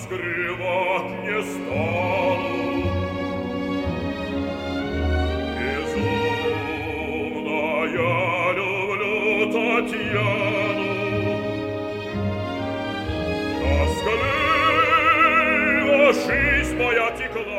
скрывать не стану. Безумно я люблю Татьяну. Тоскливо жизнь моя текла.